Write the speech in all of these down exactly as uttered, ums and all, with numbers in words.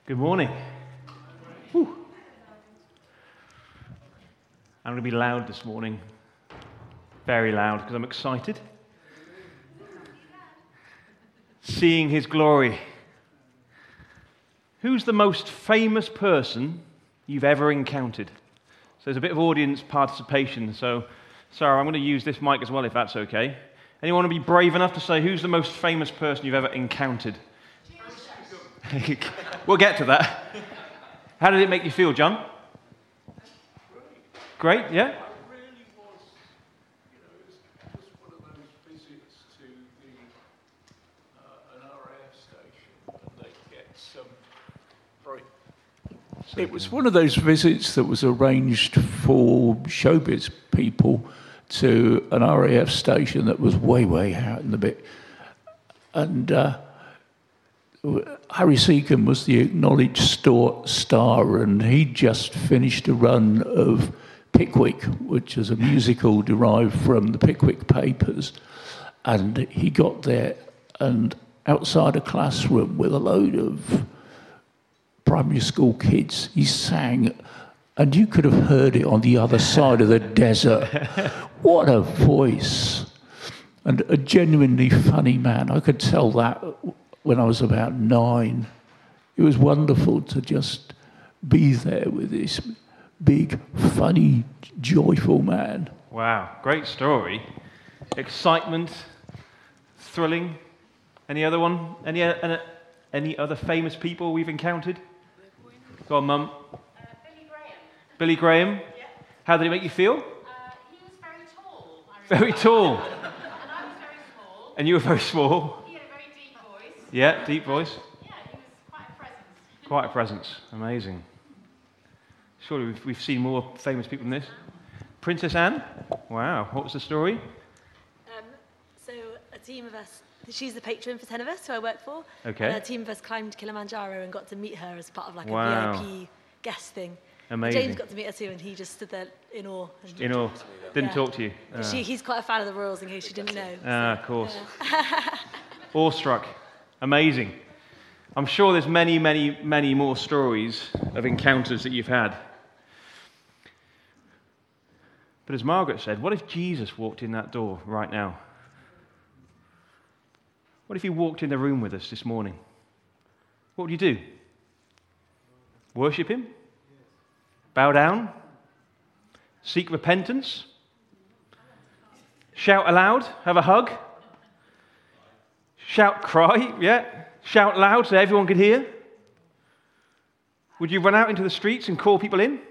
Good morning. Whew. I'm going to be loud this morning. Very loud, because I'm excited. Seeing His glory. Who's the most famous person you've ever encountered? So there's a bit of audience participation. So, Sarah, I'm going to use this mic as well, if that's okay. Anyone want to be brave enough to say who's the most famous person you've ever encountered? We'll get to that. How did it make you feel, John? Great, yeah? It really was, you know, it was just one of those visits to the, uh, an R A F station, and they get some, sorry. It was one of those visits that was arranged for showbiz people to an R A F station that was way, way out in the bit. And uh, Harry Seacombe was the acknowledged star, star, and he'd just finished a run of Pickwick, which is a musical derived from the Pickwick Papers. And he got there, and outside a classroom with a load of primary school kids, he sang, and you could have heard it on the other side of the desert. What a voice. And a genuinely funny man. I could tell that when I was about nine. It was wonderful to just be there with this big, funny, joyful man. Wow, great story. Excitement, thrilling. Any other one? Any, uh, any other famous people we've encountered? Go on, Mum. Uh, Billy Graham. Billy Graham? Yeah. How did he make you feel? Uh, he was very tall. I Very remember. tall. And I was very small. And you were very small. He had a very deep voice. Yeah, deep voice. Yeah, he was quite a presence. Quite a presence. Amazing. Surely we've, we've seen more famous people than this. Princess Anne? Wow, what was the story? Um, so a team of us, she's the patron for ten of us who I work for. Okay. And a team of us climbed Kilimanjaro and got to meet her as part of like Wow. a V I P guest thing. Amazing. James got to meet her too, and he just stood there in awe. And In all, didn't Yeah. talk to you? Ah, She, he's quite a fan of the Royals, in case you didn't know. ah, of course. Awestruck. Amazing. I'm sure there's many, many, many more stories of encounters that you've had. But as Margaret said, what if Jesus walked in that door right now? What if he walked in the room with us this morning? What would you do? Worship him? Bow down? Seek repentance? Shout aloud? Have a hug? Shout, cry? Yeah? Shout loud so everyone could hear? Would you run out into the streets and call people in?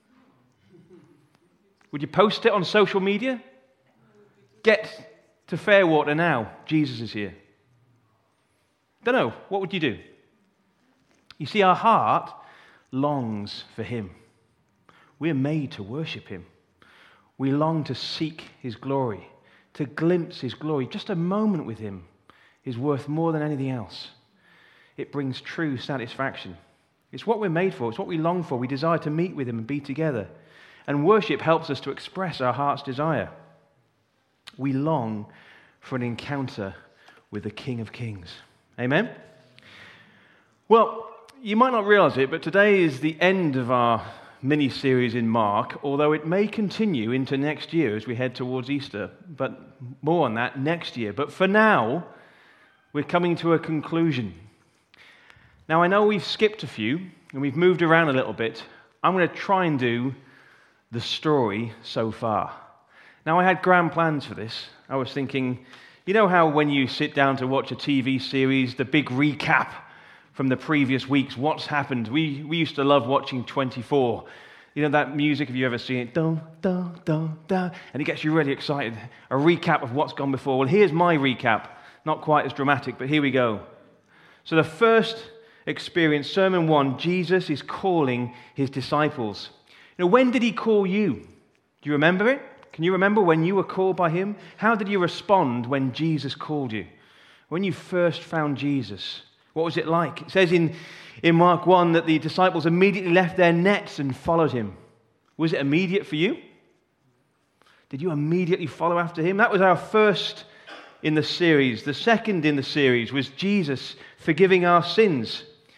Would you post it on social media? Get to Fairwater now. Jesus is here. Don't know. What would you do? You see, our heart longs for him. We're made to worship him. We long to seek his glory, to glimpse his glory. Just a moment with him is worth more than anything else. It brings true satisfaction. It's what we're made for. It's what we long for. We desire to meet with him and be together. And worship helps us to express our heart's desire. We long for an encounter with the King of Kings. Amen? Well, you might not realize it, but today is the end of our mini-series in Mark, although it may continue into next year as we head towards Easter. But more on that next year. But for now, we're coming to a conclusion. Now, I know we've skipped a few, and we've moved around a little bit. I'm going to try and do the story so far. Now, I had grand plans for this. I was thinking, you know how when you sit down to watch a T V series, the big recap from the previous weeks, what's happened? We we used to love watching twenty-four. You know that music, have you ever seen it? Dun, dun, dun, dun, and it gets you really excited. A recap of what's gone before. Well, here's my recap. Not quite as dramatic, but here we go. So the first experience, Sermon one, Jesus is calling his disciples. You know, when did he call you? Do you remember it? Can you remember when you were called by him? How did you respond when Jesus called you? When you first found Jesus, what was it like? It says in, in Mark one that the disciples immediately left their nets and followed him. Was it immediate for you? Did you immediately follow after him? That was our first in the series. The second in the series was Jesus forgiving our sins.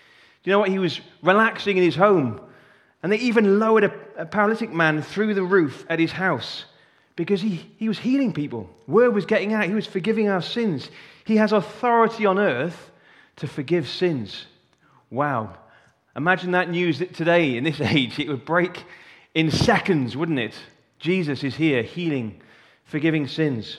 Do you know what? He was relaxing in his home. And they even lowered a, a paralytic man through the roof at his house because he, he was healing people. Word was getting out. He was forgiving our sins. He has authority on earth to forgive sins. Wow. Imagine that news that today, in this age, it would break in seconds, wouldn't it? Jesus is here, healing, forgiving sins.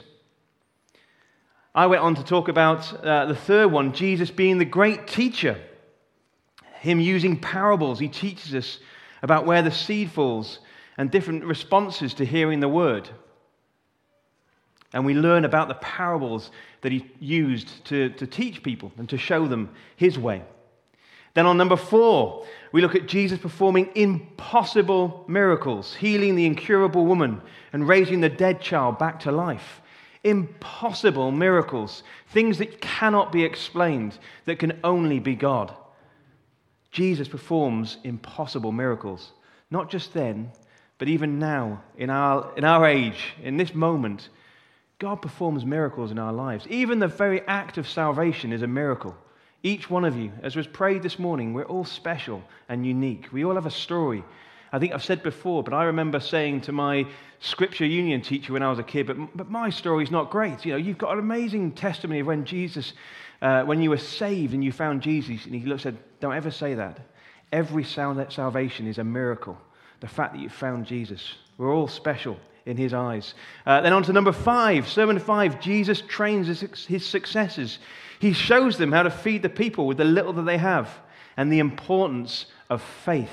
I went on to talk about uh, the third one, Jesus being the great teacher. Him using parables. He teaches us about where the seed falls and different responses to hearing the word. And we learn about the parables that he used to, to teach people and to show them his way. Then on number four, we look at Jesus performing impossible miracles, healing the incurable woman and raising the dead child back to life. Impossible miracles, things that cannot be explained, that can only be God. Jesus performs impossible miracles, not just then, but even now, in our, in our age, in this moment. God performs miracles in our lives. Even the very act of salvation is a miracle. Each one of you, as was prayed this morning, we're all special and unique. We all have a story. I think I've said before, but I remember saying to my scripture union teacher when I was a kid, but, but my story's not great. You know, you've got an amazing testimony of when Jesus, uh, when you were saved and you found Jesus. And he looked and said, don't ever say that. Every salvation is a miracle. The fact that you found Jesus. We're all special in his eyes. Uh, then on to number five, sermon five, Jesus trains his, his successors. He shows them how to feed the people with the little that they have and the importance of faith.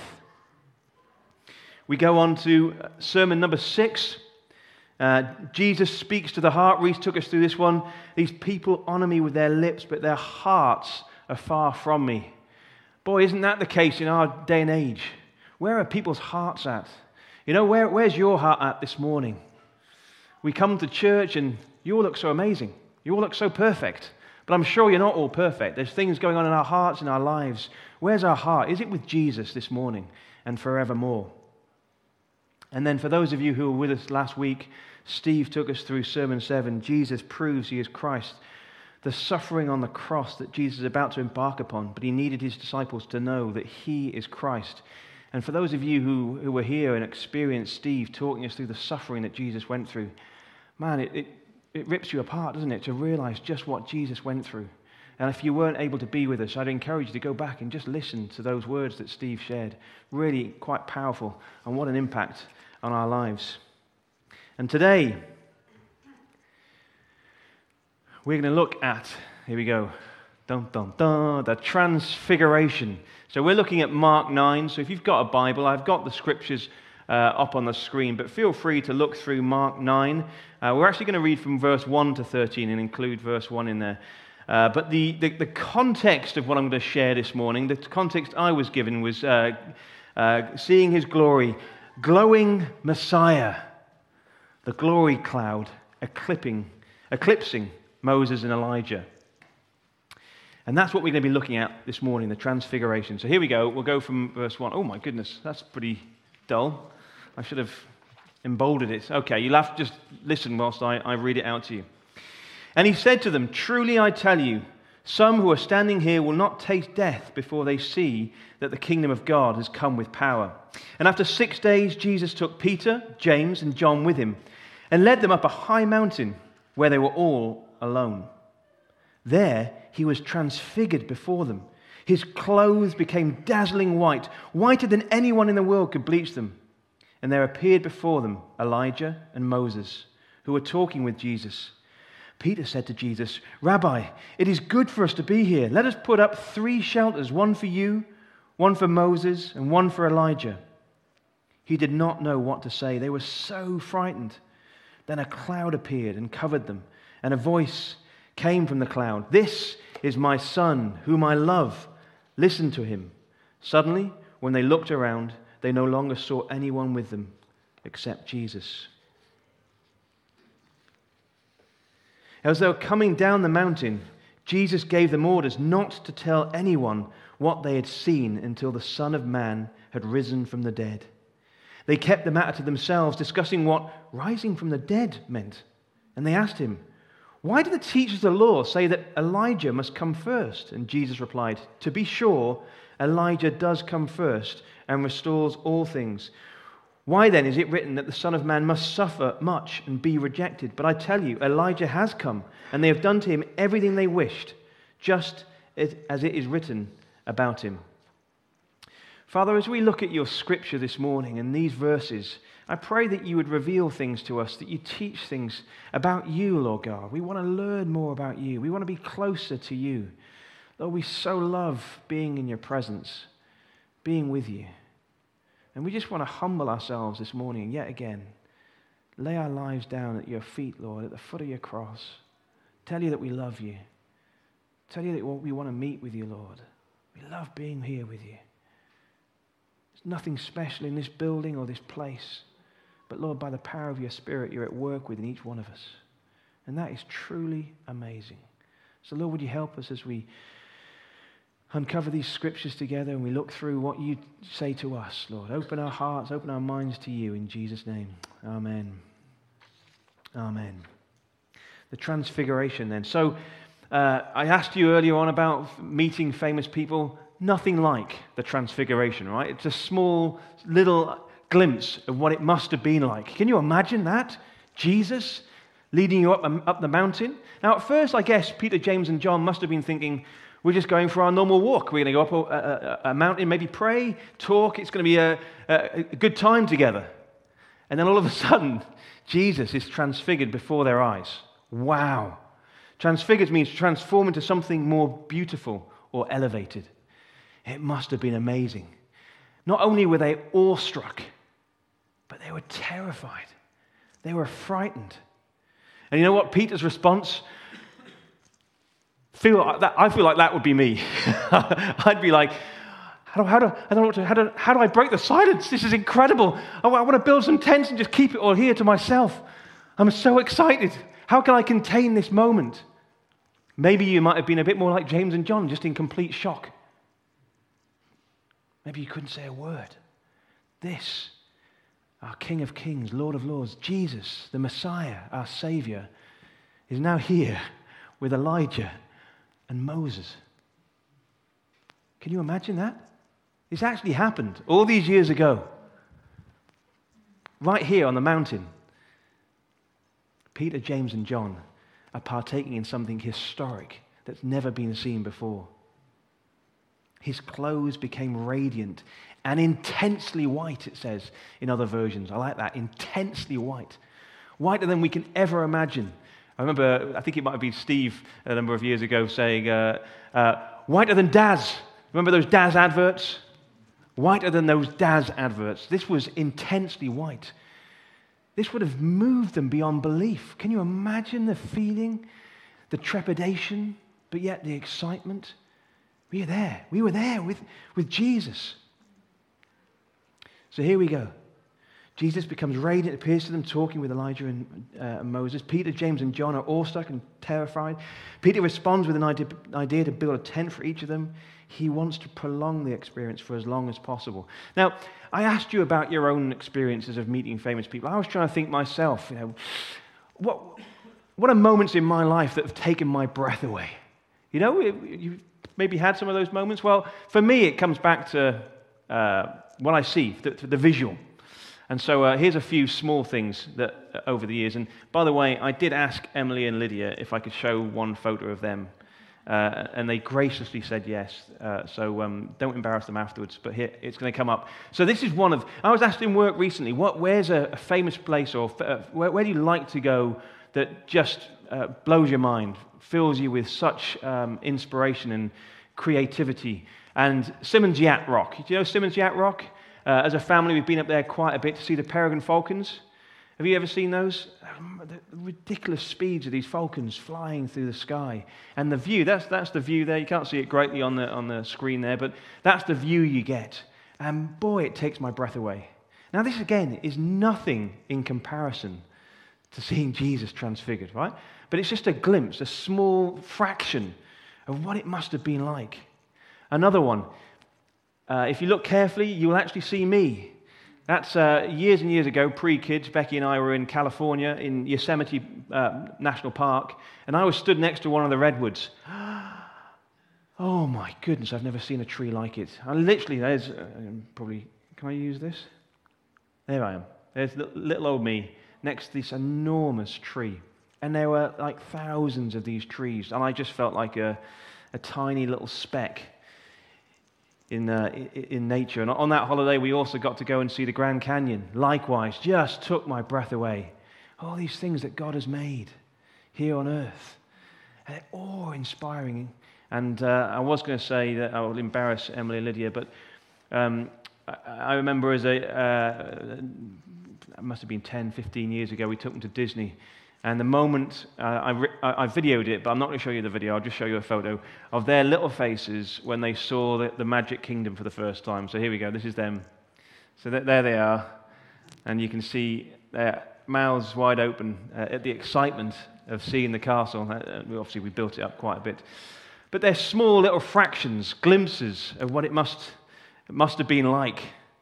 We go on to sermon number six. Uh, Jesus speaks to the heart. Reese took us through this one. These people honor me with their lips, but their hearts are far from me. Boy, isn't that the case in our day and age? Where are people's hearts at? You know, where, where's your heart at this morning? We come to church and you all look so amazing. You all look so perfect. But I'm sure you're not all perfect. There's things going on in our hearts, in our lives. Where's our heart? Is it with Jesus this morning and forevermore? And then for those of you who were with us last week, Steve took us through Sermon seven. Jesus proves he is Christ. The suffering on the cross that Jesus is about to embark upon, but he needed his disciples to know that he is Christ. And for those of you who, who were here and experienced Steve talking us through the suffering that Jesus went through, man, it, it, it rips you apart, doesn't it, to realize just what Jesus went through. And if you weren't able to be with us, I'd encourage you to go back and just listen to those words that Steve shared. Really quite powerful, and what an impact on our lives. And today, we're going to look at, here we go, dun, dun, dun, the transfiguration. So we're looking at Mark nine. So if you've got a Bible, I've got the scriptures uh, up on the screen, but feel free to look through Mark nine. Uh, we're actually going to read from verse one to thirteen and include verse one in there. Uh, but the, the, the context of what I'm going to share this morning, the context I was given was uh, uh, seeing his glory, glowing Messiah, the glory cloud eclipsing, eclipsing Moses and Elijah. And that's what we're going to be looking at this morning, the transfiguration. So here we go. We'll go from verse one. Oh my goodness, that's pretty dull. I should have emboldened it. Okay, you'll have to just listen whilst I, I read it out to you. And he said to them, truly I tell you, some who are standing here will not taste death before they see that the kingdom of God has come with power. And after six days, Jesus took Peter, James, and John with him and led them up a high mountain where they were all alone. There he was transfigured before them. His clothes became dazzling white, whiter than anyone in the world could bleach them. And there appeared before them Elijah and Moses, who were talking with Jesus. Peter said to Jesus, Rabbi, it is good for us to be here. Let us put up three shelters, one for you, one for Moses, and one for Elijah. He did not know what to say. They were so frightened. Then a cloud appeared and covered them, and a voice came from the cloud. This is my son, whom I love. Listen to him. Suddenly, when they looked around, they no longer saw anyone with them except Jesus. As they were coming down the mountain, Jesus gave them orders not to tell anyone what they had seen until the Son of Man had risen from the dead. They kept the matter to themselves, discussing what rising from the dead meant. And they asked him, why do the teachers of the law say that Elijah must come first? And Jesus replied, to be sure, Elijah does come first and restores all things. Why then is it written that the Son of Man must suffer much and be rejected? But I tell you, Elijah has come, and they have done to him everything they wished, just as it is written about him. Father, as we look at your scripture this morning and these verses, I pray that you would reveal things to us, that you teach things about you, Lord God. We want to learn more about you. We want to be closer to you. Lord, we so love being in your presence, being with you. And we just want to humble ourselves this morning yet again. Lay our lives down at your feet, Lord, at the foot of your cross. Tell you that we love you. Tell you that we want to meet with you, Lord. We love being here with you. There's nothing special in this building or this place. But Lord, by the power of your Spirit, you're at work within each one of us. And that is truly amazing. So Lord, would you help us as we uncover these scriptures together and we look through what you say to us, Lord. Open our hearts, open our minds to you in Jesus' name. Amen. Amen. The Transfiguration then. So uh, I asked you earlier on about meeting famous people. Nothing like the Transfiguration, right? It's a small little glimpse of what it must have been like. Can you imagine that? Jesus leading you up, up the mountain. Now at first I guess Peter, James and John must have been thinking, we're just going for our normal walk. We're going to go up a, a, a mountain, maybe pray, talk. It's going to be a, a, a good time together. And then all of a sudden, Jesus is transfigured before their eyes. Wow. Transfigured means transform into something more beautiful or elevated. It must have been amazing. Not only were they awestruck, but they were terrified. They were frightened. And you know what? Peter's response, feel like that, I feel like that would be me. I'd be like, how do, how, do, I don't know what to, how, do, how do I break the silence? This is incredible. I, I want to build some tents and just keep it all here to myself. I'm so excited. How can I contain this moment? Maybe you might have been a bit more like James and John, just in complete shock. Maybe you couldn't say a word. This, our King of Kings, Lord of Lords, Jesus, the Messiah, our Savior, is now here with Elijah and Moses. Can you imagine that? This actually happened all these years ago. Right here on the mountain. Peter, James, and John are partaking in something historic that's never been seen before. His clothes became radiant and intensely white, it says in other versions. I like that, intensely white. Whiter than we can ever imagine. I remember, I think it might have been Steve a number of years ago saying, uh, uh, whiter than Daz. Remember those Daz adverts? Whiter than those Daz adverts. This was intensely white. This would have moved them beyond belief. Can you imagine the feeling, the trepidation, but yet the excitement? We were there. We were there with, with Jesus. So here we go. Jesus becomes radiant, appears to them talking with Elijah and uh, Moses. Peter, James, and John are awestruck and terrified. Peter responds with an idea, idea to build a tent for each of them. He wants to prolong the experience for as long as possible. Now, I asked you about your own experiences of meeting famous people. I was trying to think myself, you know, what, what are moments in my life that have taken my breath away? You know, you maybe had some of those moments. Well, for me, it comes back to uh, what I see, the, the visual. And so uh, here's a few small things that uh, over the years. And by the way, I did ask Emily and Lydia if I could show one photo of them. Uh, and they graciously said yes. Uh, so um, don't embarrass them afterwards. But here, it's going to come up. So this is one of... I was asked in work recently, what, where's a, a famous place or uh, where, where do you like to go that just uh, blows your mind, fills you with such um, inspiration and creativity? And Simmons Yacht Rock. Do you know Simmons Yacht Rock? Uh, as a family, we've been up there quite a bit to see the peregrine falcons. Have you ever seen those? The ridiculous speeds of these falcons flying through the sky. And the view, that's, that's the view there. You can't see it greatly on the, on the screen there, but that's the view you get. And boy, it takes my breath away. Now this, again, is nothing in comparison to seeing Jesus transfigured, right? But it's just a glimpse, a small fraction of what it must have been like. Another one. Uh, if you look carefully, you'll actually see me. That's uh, years and years ago, pre-kids. Becky and I were in California, in Yosemite uh, National Park, and I was stood next to one of the redwoods. Oh my goodness, I've never seen a tree like it. And literally, there's uh, probably, can I use this? There I am. There's little old me next to this enormous tree. And there were like thousands of these trees. And I just felt like a, a tiny little speck in, uh, in nature. And on that holiday, we also got to go and see the Grand Canyon. Likewise, just took my breath away. All these things that God has made here on earth. And they're awe-inspiring. And uh, I was going to say that I will embarrass Emily and Lydia, but um, I, I remember as a, uh, it must have been ten, fifteen years ago, we took them to Disney. And the moment, uh, I, re- I videoed it, but I'm not going to show you the video, I'll just show you a photo of their little faces when they saw the, the Magic Kingdom for the first time. So here we go, this is them. So th- there they are, and you can see their mouths wide open uh, at the excitement of seeing the castle. Uh, obviously, we built it up quite a bit. But they're small little fractions, glimpses of what it must, it must have been like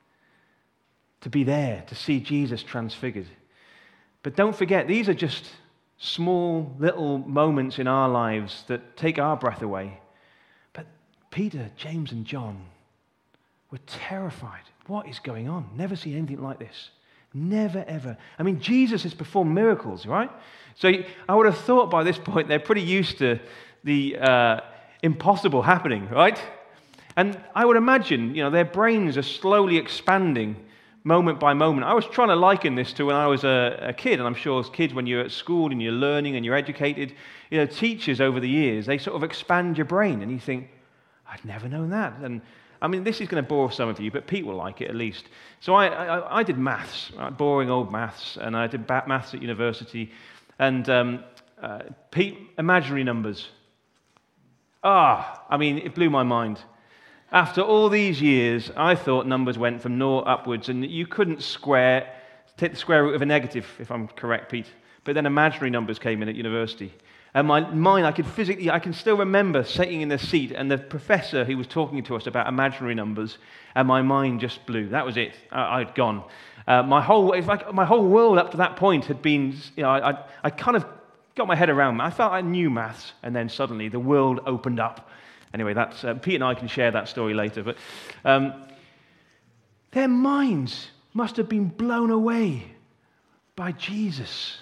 to be there, to see Jesus transfigured. But don't forget, these are just small little moments in our lives that take our breath away. But Peter, James, and John were terrified. What is going on? Never seen anything like this. Never, ever. I mean, Jesus has performed miracles, right? So I would have thought by this point they're pretty used to the uh, impossible happening, right? And I would imagine, you know, their brains are slowly expanding moment by moment. I was trying to liken this to when I was a, a kid, and I'm sure as kids, when you're at school and you're learning and you're educated, you know, teachers over the years, they sort of expand your brain, and you think, I'd never known that. And I mean, this is going to bore some of you, but Pete will like it at least. So I, I, I did maths, right? Boring old maths, and I did maths at university, and um, uh, Pete, imaginary numbers. Ah, I mean, it blew my mind. After all these years, I thought numbers went from naught upwards, and you couldn't square, take the square root of a negative, if I'm correct, Pete. But then imaginary numbers came in at university. And my mind, I could physically, I can still remember sitting in the seat, and the professor who was talking to us about imaginary numbers, and my mind just blew. That was it. I, I'd gone. Uh, my whole, it's like my whole world up to that point had been, you know, I, I, I kind of got my head around it. I felt I knew maths, and then suddenly the world opened up. Anyway, that's uh, Pete and I can share that story later. But um, their minds must have been blown away by Jesus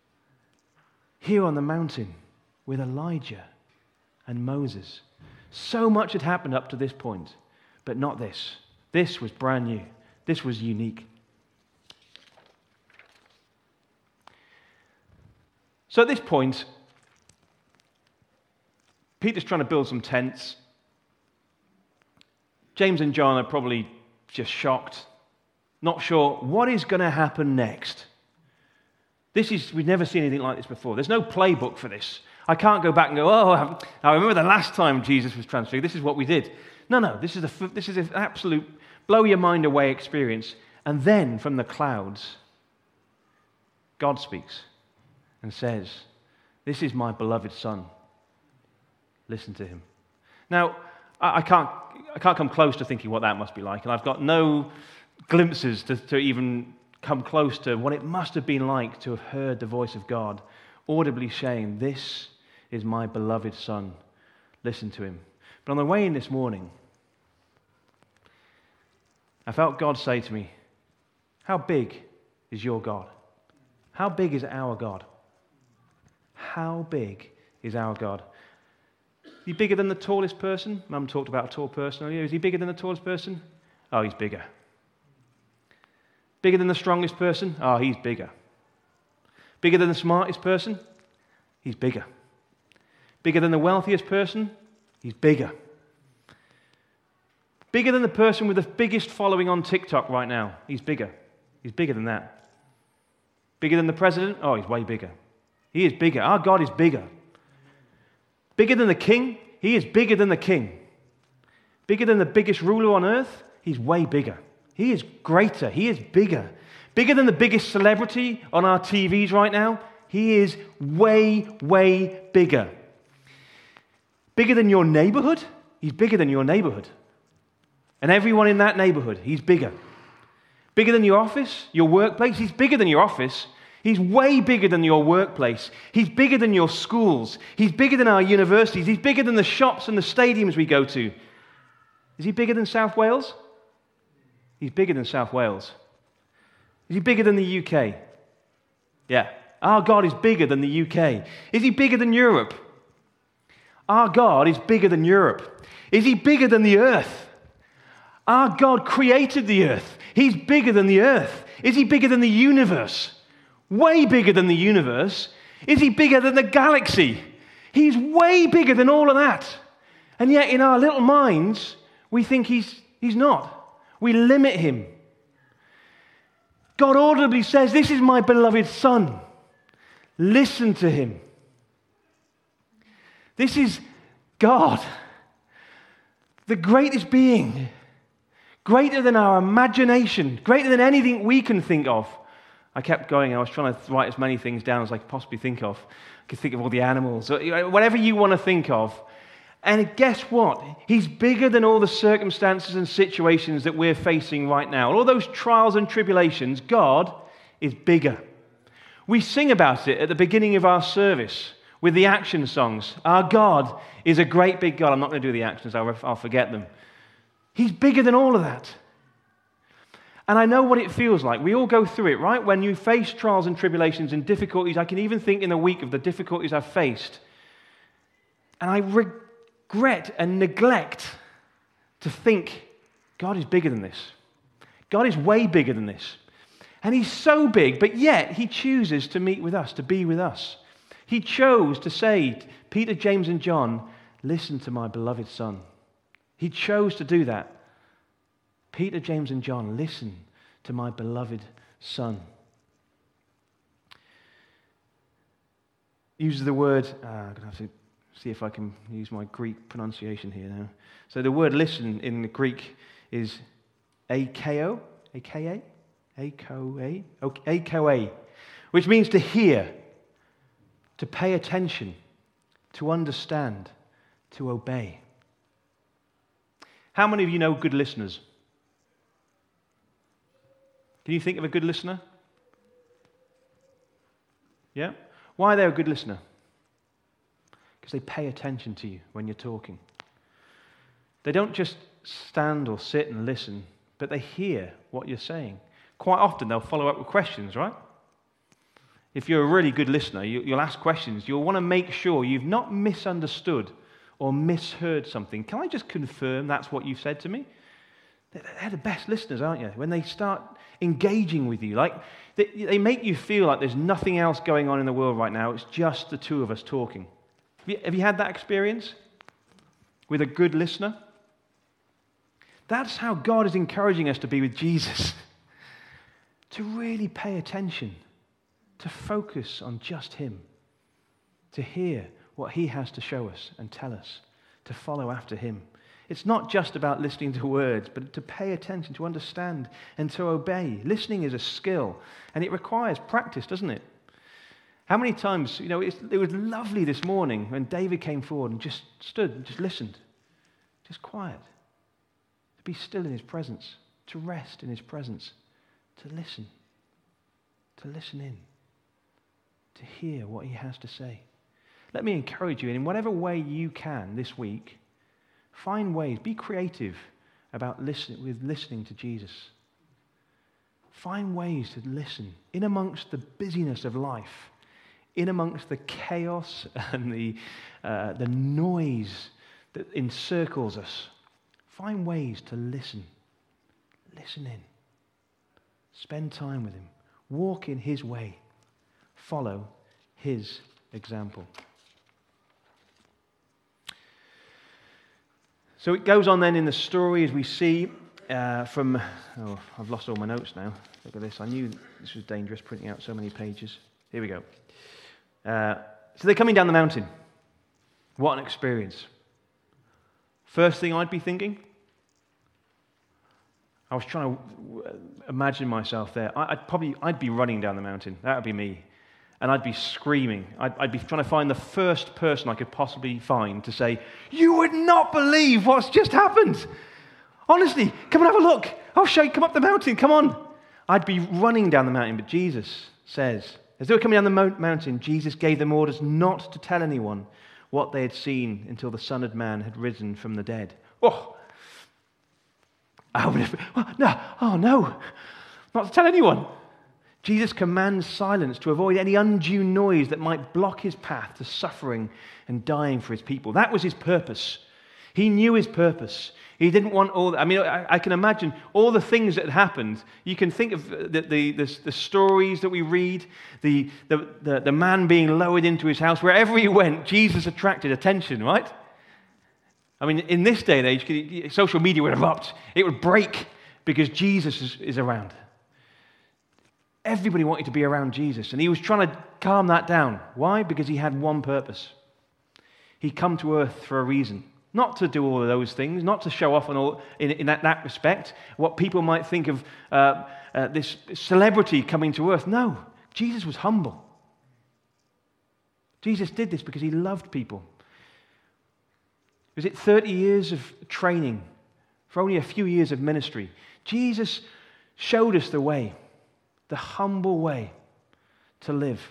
here on the mountain with Elijah and Moses. So much had happened up to this point, but not this. This was brand new. This was unique. So at this point, Peter's trying to build some tents. James and John are probably just shocked, not sure what is going to happen next. This is, we've never seen anything like this before. There's no playbook for this. I can't go back and go, oh, I remember the last time Jesus was transfigured. This is what we did. No, no, this is, a, this is an absolute blow-your-mind-away experience. And then from the clouds, God speaks and says, this is my beloved Son. Listen to him. Now, I, I can't I can't come close to thinking what that must be like, and I've got no glimpses to, to even come close to what it must have been like to have heard the voice of God audibly saying, this is my beloved Son. Listen to him. But on the way in this morning, I felt God say to me, how big is your God? How big is our God? How big is our God? Is he bigger than the tallest person? Mum talked about a tall person earlier. Is he bigger than the tallest person? Oh, he's bigger. Bigger than the strongest person? Oh, he's bigger. Bigger than the smartest person? He's bigger. Bigger than the wealthiest person? He's bigger. Bigger than the person with the biggest following on TikTok right now? He's bigger. He's bigger than that. Bigger than the president? Oh, he's way bigger. He is bigger. Our God is bigger. Bigger than the king? He is bigger than the king. Bigger than the biggest ruler on earth? He's way bigger. He is greater. He is bigger. Bigger than the biggest celebrity on our T Vs right now? He is way, way bigger. Bigger than your neighborhood? He's bigger than your neighborhood. And everyone in that neighborhood, he's bigger. Bigger than your office, your workplace? He's bigger than your office. He's way bigger than your workplace. He's bigger than your schools. He's bigger than our universities. He's bigger than the shops and the stadiums we go to. Is he bigger than South Wales? He's bigger than South Wales. Is he bigger than the U K? Yeah. Our God is bigger than the U K. Is he bigger than Europe? Our God is bigger than Europe. Is he bigger than the earth? Our God created the earth. He's bigger than the earth. Is he bigger than the universe? Way bigger than the universe. Is he bigger than the galaxy? He's way bigger than all of that. And yet in our little minds, we think he's, he's not. We limit him. God audibly says, "This is my beloved Son. Listen to him." This is God, the greatest being, greater than our imagination, greater than anything we can think of. I kept going. I was trying to write as many things down as I could possibly think of. I could think of all the animals, or whatever you want to think of. And guess what? He's bigger than all the circumstances and situations that we're facing right now. All those trials and tribulations, God is bigger. We sing about it at the beginning of our service with the action songs. Our God is a great big God. I'm not going to do the actions. I'll, I'll forget them. He's bigger than all of that. And I know what it feels like. We all go through it, right? When you face trials and tribulations and difficulties, I can even think in a week of the difficulties I've faced. And I regret and neglect to think, God is bigger than this. God is way bigger than this. And he's so big, but yet he chooses to meet with us, to be with us. He chose to say, Peter, James, and John, "Listen to my beloved Son." He chose to do that. Peter, James, and John, listen to my beloved Son. Uses the word, uh, I'm going to have to see if I can use my Greek pronunciation here now. So the word listen in the Greek is akeo, aka, akoe, akoe, which means to hear, to pay attention, to understand, to obey. How many of you know good listeners? Can you think of a good listener? Yeah? Why are they a good listener? Because they pay attention to you when you're talking. They don't just stand or sit and listen, but they hear what you're saying. Quite often they'll follow up with questions, right? If you're a really good listener, you, you'll ask questions. You'll want to make sure you've not misunderstood or misheard something. Can I just confirm that's what you've said to me? They're the best listeners, aren't you? When they start engaging with you. Like, they, they make you feel like there's nothing else going on in the world right now. It's just the two of us talking. Have you, have you had that experience with a good listener? That's how God is encouraging us to be with Jesus. To really pay attention. To focus on just him. To hear what he has to show us and tell us. To follow after him. It's not just about listening to words, but to pay attention, to understand, and to obey. Listening is a skill, and it requires practice, doesn't it? How many times, you know, it's, it was lovely this morning when David came forward and just stood and just listened. Just quiet. To be still in his presence, to rest in his presence, to listen, to listen in, to hear what he has to say. Let me encourage you, in whatever way you can this week, find ways, be creative about listen, with listening to Jesus. Find ways to listen in amongst the busyness of life, in amongst the chaos and the, uh, the noise that encircles us. Find ways to listen. Listen in. Spend time with him. Walk in his way. Follow his example. So it goes on then in the story as we see uh, from, oh, I've lost all my notes now. Look at this. I knew this was dangerous, printing out so many pages. Here we go. Uh, so they're coming down the mountain. What an experience. First thing I'd be thinking, I was trying to imagine myself there. I'd probably, I'd be running down the mountain. That would be me. And I'd be screaming. I'd, I'd be trying to find the first person I could possibly find to say, "You would not believe what's just happened. Honestly, come and have a look. I'll show you. Come up the mountain. Come on." I'd be running down the mountain. But Jesus says, As they were coming down the mo- mountain, Jesus gave them orders not to tell anyone what they had seen until the Son of Man had risen from the dead. Oh, I would have, oh, no, oh no, not to tell anyone. Jesus commands silence to avoid any undue noise that might block his path to suffering and dying for his people. That was his purpose. He knew his purpose. He didn't want all, I mean, I, I can imagine all the things that had happened. You can think of the, the, the, the stories that we read, the, the, the, the man being lowered into his house. Wherever he went, Jesus attracted attention, right? I mean, in this day and age, social media would erupt. It would break because Jesus is, is around. Everybody wanted to be around Jesus, and he was trying to calm that down. Why? Because he had one purpose. He'd come to earth for a reason. Not to do all of those things, not to show off on all, in, in that, that respect, what people might think of uh, uh, this celebrity coming to earth. No, Jesus was humble. Jesus did this because he loved people. Was it thirty years of training for only a few years of ministry? Jesus showed us the way, the humble way to live.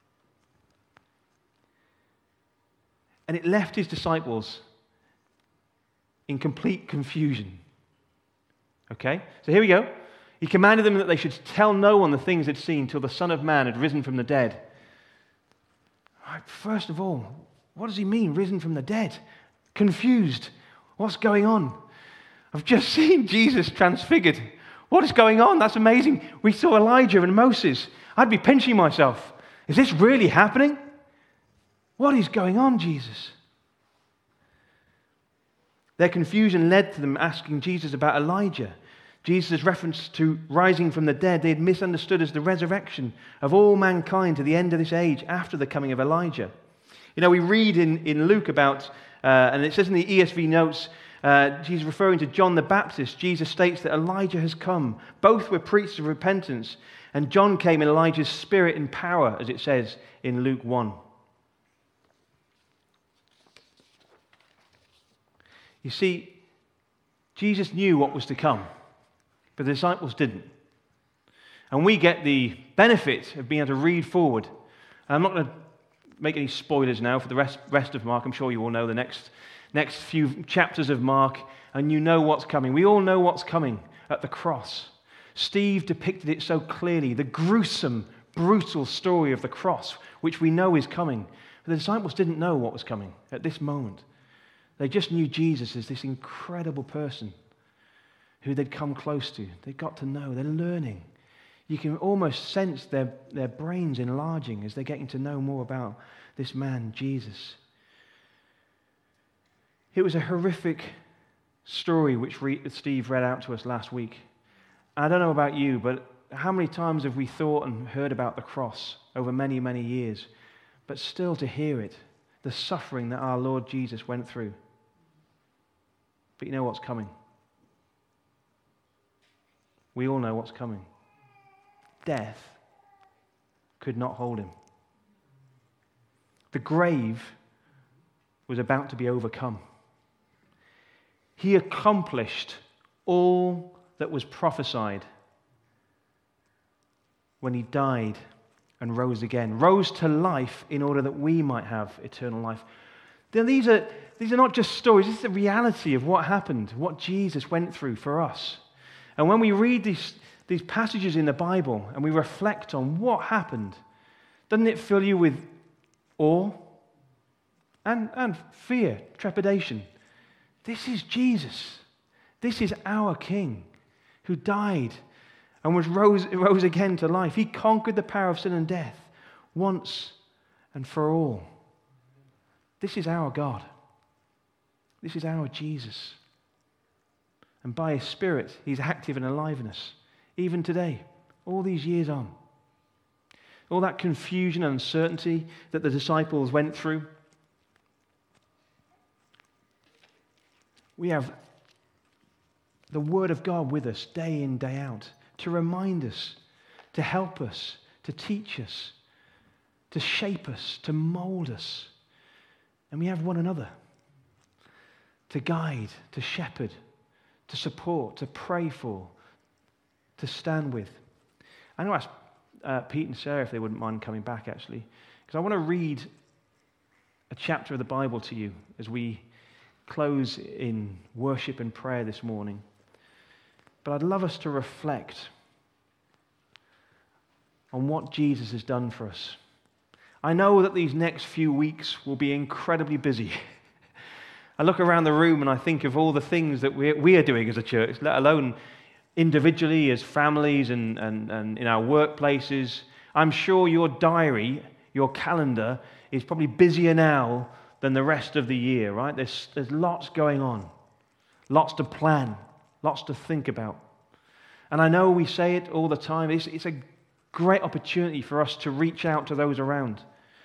And it left his disciples in complete confusion. Okay? So here we go. He commanded them that they should tell no one the things they'd seen till the Son of Man had risen from the dead. All right, first of all, what does he mean, risen from the dead? Confused. What's going on? I've just seen Jesus transfigured. What is going on? That's amazing. We saw Elijah and Moses. I'd be pinching myself. Is this really happening? What is going on, Jesus? Their confusion led to them asking Jesus about Elijah. Jesus' reference to rising from the dead, they had misunderstood as the resurrection of all mankind to the end of this age after the coming of Elijah. You know, we read in, in Luke about, uh, and it says in the E S V notes, uh, Jesus referring to John the Baptist, Jesus states that Elijah has come. Both were preachers of repentance, and John came in Elijah's spirit and power, as it says in Luke one. You see, Jesus knew what was to come, but the disciples didn't. And we get the benefit of being able to read forward. And I'm not going to make any spoilers now for the rest, rest of Mark. I'm sure you all know the next, next few chapters of Mark, and you know what's coming. We all know what's coming at the cross. Steve depicted it so clearly, the gruesome, brutal story of the cross, which we know is coming. But the disciples didn't know what was coming at this moment. They just knew Jesus as this incredible person who they'd come close to. They got to know. They're learning. You can almost sense their, their brains enlarging as they're getting to know more about this man, Jesus. It was a horrific story which Steve read out to us last week. I don't know about you, but how many times have we thought and heard about the cross over many, many years? But still to hear it, the suffering that our Lord Jesus went through. But you know what's coming. We all know what's coming. Death could not hold him. The grave was about to be overcome. He accomplished all that was prophesied when he died and rose again. Rose to life in order that we might have eternal life. Now, these are, these are not just stories. This is the reality of what happened, what Jesus went through for us. And when we read these, these passages in the Bible and we reflect on what happened, doesn't it fill you with awe and, and fear, trepidation? This is Jesus. This is our King who died and was rose, rose again to life. He conquered the power of sin and death once and for all. This is our God. This is our Jesus. And by his Spirit, he's active and alive in us, even today, all these years on. All that confusion and uncertainty that the disciples went through, we have the Word of God with us day in, day out, to remind us, to help us, to teach us, to shape us, to mold us. And we have one another to guide, to shepherd, to support, to pray for, to stand with. I'm going to ask uh, Pete and Sarah, if they wouldn't mind coming back, actually, because I want to read a chapter of the Bible to you as we close in worship and prayer this morning. But I'd love us to reflect on what Jesus has done for us. I know that these next few weeks will be incredibly busy. I look around the room and I think of all the things that we we are doing as a church, let alone individually, as families, and, and, and in our workplaces. I'm sure your diary, your calendar, is probably busier now than the rest of the year, right? There's, there's lots going on, lots to plan, lots to think about. And I know we say it all the time. It's, it's a great opportunity for us to reach out to those around.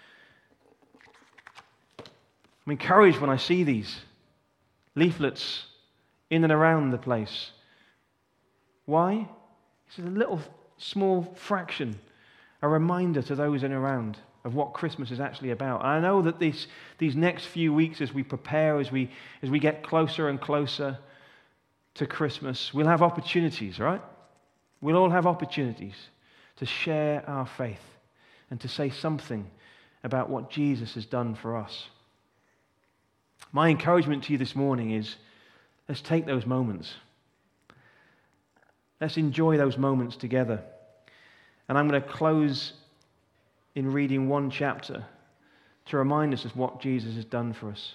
I'm encouraged when I see these leaflets in and around the place. Why? It's a little small fraction, a reminder to those in and around of what Christmas is actually about. And I know that these, these next few weeks, as we prepare, as we, as we get closer and closer to Christmas, we'll have opportunities, right? We'll all have opportunities to share our faith and to say something about what Jesus has done for us. My encouragement to you this morning is, let's take those moments. Let's enjoy those moments together. And I'm going to close in reading one chapter to remind us of what Jesus has done for us.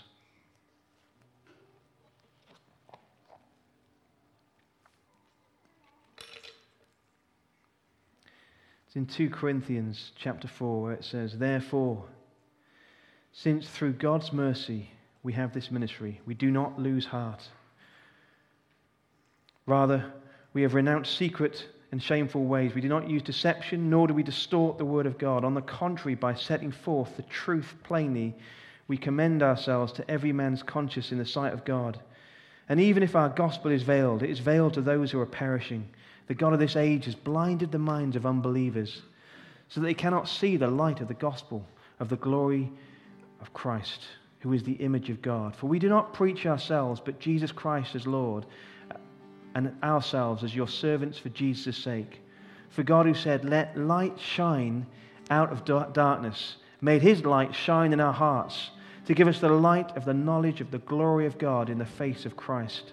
It's in Second Corinthians chapter four, where it says, "Therefore, since through God's mercy we have this ministry, we do not lose heart. Rather, we have renounced secret and shameful ways. We do not use deception, nor do we distort the word of God. On the contrary, by setting forth the truth plainly, we commend ourselves to every man's conscience in the sight of God. And even if our gospel is veiled, it is veiled to those who are perishing. The God of this age has blinded the minds of unbelievers, so that they cannot see the light of the gospel of the glory of Christ, who is the image of God. For we do not preach ourselves, but Jesus Christ as Lord, and ourselves as your servants for Jesus' sake. For God, who said, 'Let light shine out of darkness,' made his light shine in our hearts, to give us the light of the knowledge of the glory of God in the face of Christ.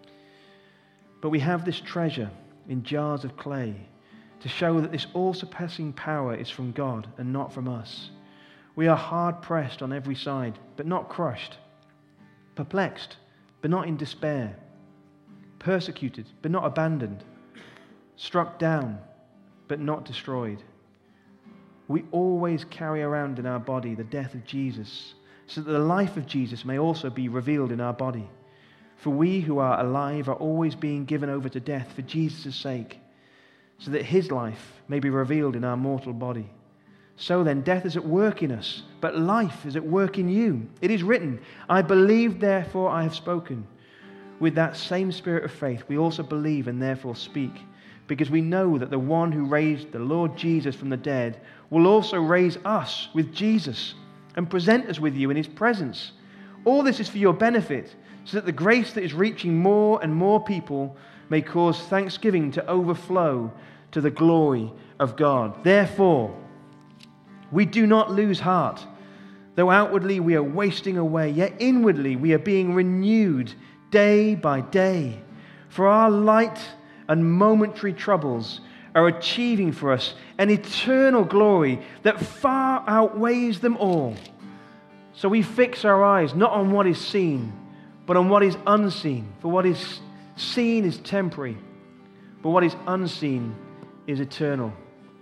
But we have this treasure in jars of clay, to show that this all-surpassing power is from God and not from us. We are hard-pressed on every side, but not crushed, perplexed, but not in despair, persecuted, but not abandoned, struck down, but not destroyed. We always carry around in our body the death of Jesus, so that the life of Jesus may also be revealed in our body. For we who are alive are always being given over to death for Jesus' sake, so that his life may be revealed in our mortal body. So then, death is at work in us, but life is at work in you. It is written, 'I believe, therefore I have spoken.' With that same spirit of faith, we also believe and therefore speak, because we know that the one who raised the Lord Jesus from the dead will also raise us with Jesus and present us with you in his presence. All this is for your benefit, so that the grace that is reaching more and more people may cause thanksgiving to overflow to the glory of God. Therefore, we do not lose heart. Though outwardly we are wasting away, yet inwardly we are being renewed day by day. For our light and momentary troubles are achieving for us an eternal glory that far outweighs them all. So we fix our eyes not on what is seen, but on what is unseen. For what is seen is temporary, but what is unseen is eternal."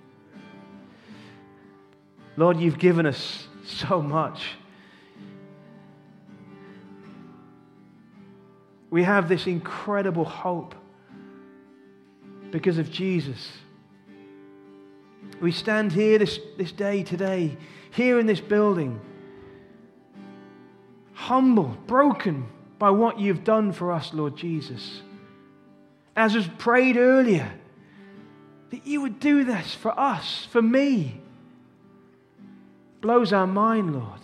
Lord, you've given us so much. We have this incredible hope because of Jesus. We stand here this, this day today, here in this building, humbled, broken by what you've done for us, Lord Jesus. As was prayed earlier, that you would do this for us, for me. Blows our mind, Lord.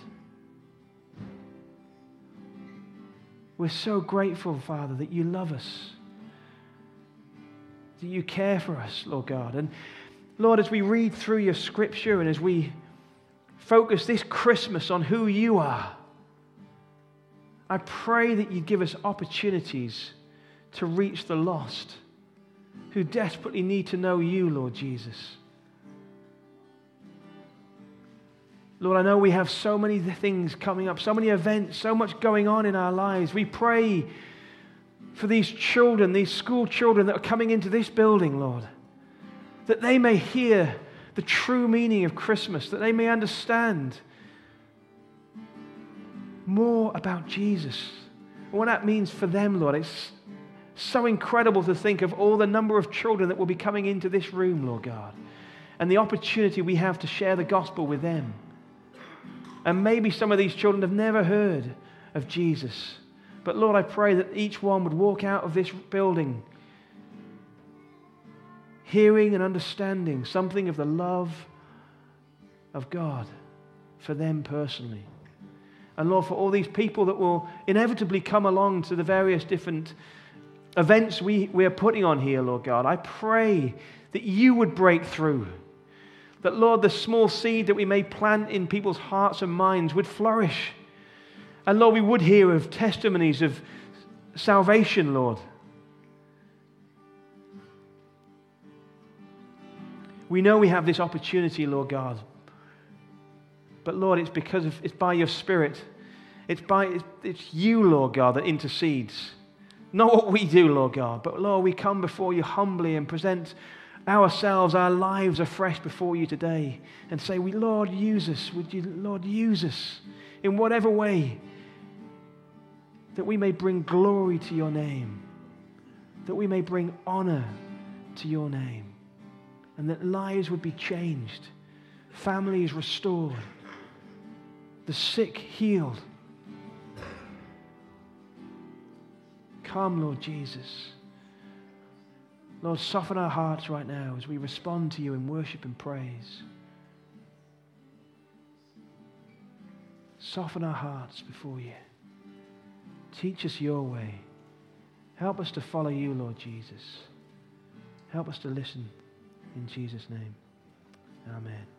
We're so grateful, Father, that you love us, that you care for us, Lord God. And Lord, as we read through your scripture and as we focus this Christmas on who you are, I pray that you'd give us opportunities to reach the lost who desperately need to know you, Lord Jesus. Lord, I know we have so many things coming up, so many events, so much going on in our lives. We pray for these children, these school children that are coming into this building, Lord, that they may hear the true meaning of Christmas, that they may understand more about Jesus and what that means for them, Lord. It's so incredible to think of all the number of children that will be coming into this room, Lord God, and the opportunity we have to share the gospel with them. And maybe some of these children have never heard of Jesus. But Lord, I pray that each one would walk out of this building hearing and understanding something of the love of God for them personally. And Lord, for all these people that will inevitably come along to the various different events we, we are putting on here, Lord God, I pray that you would break through. That, Lord, the small seed that we may plant in people's hearts and minds would flourish. And, Lord, we would hear of testimonies of salvation, Lord. We know we have this opportunity, Lord God. But, Lord, it's because of, it's by your Spirit. It's by, it's, it's you, Lord God, that intercedes. Not what we do, Lord God. But, Lord, we come before you humbly and present ourselves, our lives afresh before you today and say, we, Lord, use us. Would you, Lord, use us in whatever way that we may bring glory to your name, that we may bring honor to your name, and that lives would be changed, families restored, the sick healed. Come, Lord Jesus. Lord, soften our hearts right now as we respond to you in worship and praise. Soften our hearts before you. Teach us your way. Help us to follow you, Lord Jesus. Help us to listen in Jesus' name. Amen.